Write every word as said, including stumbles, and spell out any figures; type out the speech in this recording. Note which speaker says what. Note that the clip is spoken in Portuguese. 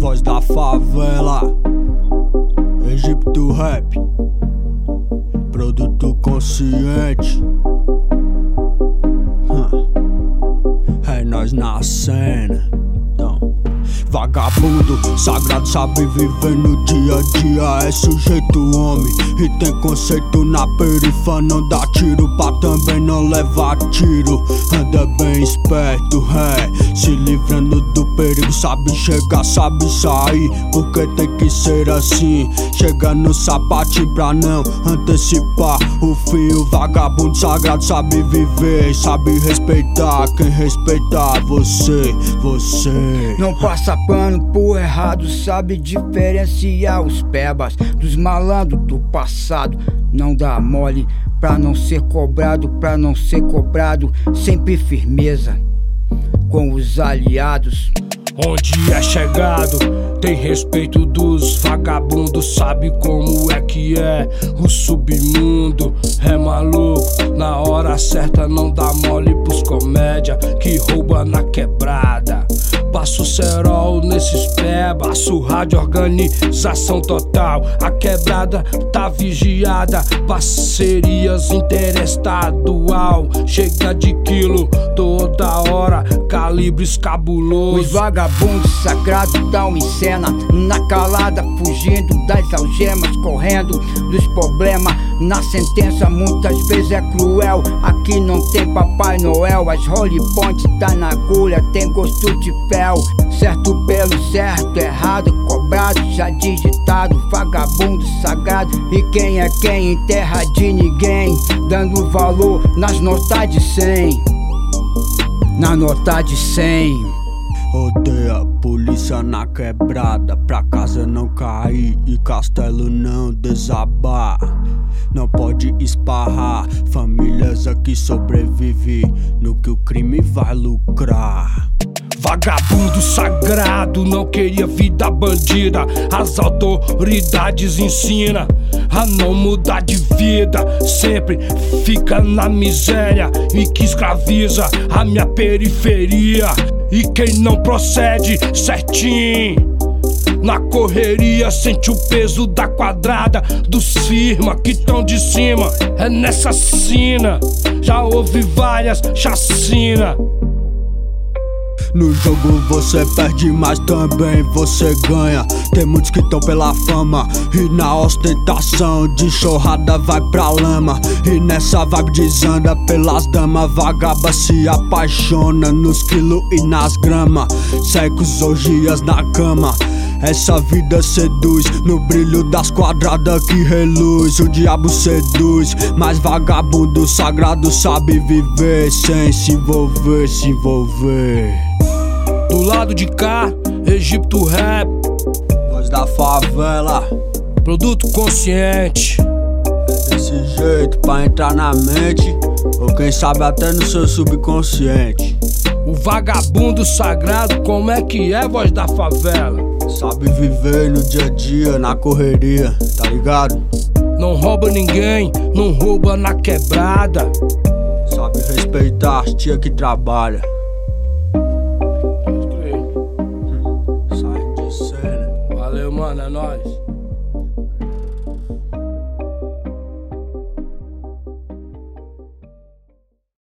Speaker 1: Voz da favela, Egipto Rap, produto consciente. É nós na cena. Então, vagabundo, sagrado, sabe viver no dia a dia. É sujeito homem e tem conceito na perifa. Não dá tiro pra também não levar tiro. Anda bem esperto, é, se livrando do perigo. Sabe chegar, sabe sair, porque tem que ser assim. Chega no sapatinho pra não antecipar o fio. Vagabundo sagrado sabe viver, sabe respeitar quem respeitar você, você.
Speaker 2: Não passa pano por errado, sabe diferenciar os pebas dos malandros do passado. Não dá mole pra não ser cobrado, pra não ser cobrado. Sempre firmeza com os aliados.
Speaker 3: Onde é chegado, tem respeito dos vagabundos. Sabe como é que é o submundo. É maluco, na hora certa não dá mole pros comédia que rouba na quebrada. Passo cerol nesses pé, passo rádio, organização total. A quebrada tá vigiada, parcerias interestadual. Chega de quilo toda hora, calibres cabuloso.
Speaker 2: Os vagabundos sagrados tão em cena, na calada, fugindo das algemas, correndo dos problemas. Na sentença muitas vezes é cruel. Aqui não tem Papai Noel, as Holy Point tá na agulha, tem gosto de fel. Certo pelo certo, errado cobrado, já digitado. Vagabundo sagrado, e quem é quem em terra de ninguém, dando valor nas notas de cem, na nota de cem.
Speaker 1: Odeia polícia na quebrada, pra casa não cair e castelo não desabar. Não pode esparrar, famílias aqui sobrevivem no que o crime vai lucrar.
Speaker 3: Vagabundo sagrado não queria vida bandida. As autoridades ensinam a não mudar de vida. Sempre fica na miséria e que escraviza a minha periferia. E quem não procede certinho na correria sente o peso da quadrada dos firma que tão de cima. É nessa sina, já houve várias chacinas.
Speaker 1: No jogo você perde, mas também você ganha. Tem muitos que tão pela fama e na ostentação de chorrada vai pra lama. E nessa vibe desanda pelas damas, vagaba se apaixona nos quilos e nas grama. Secos, orgias na cama, essa vida seduz no brilho das quadradas que reluz. O diabo seduz, mas vagabundo sagrado sabe viver sem se envolver, se envolver.
Speaker 3: Do lado de cá, Egipto Rap,
Speaker 1: Voz da favela,
Speaker 3: produto consciente.
Speaker 1: É desse jeito pra entrar na mente, ou quem sabe até no seu subconsciente.
Speaker 3: O vagabundo sagrado, como é que é, Voz da favela?
Speaker 1: Sabe viver no dia a dia, na correria, tá ligado?
Speaker 3: Não rouba ninguém, não rouba na quebrada.
Speaker 1: Sabe respeitar as tia que trabalha.
Speaker 3: Valeu, mano, é nóis.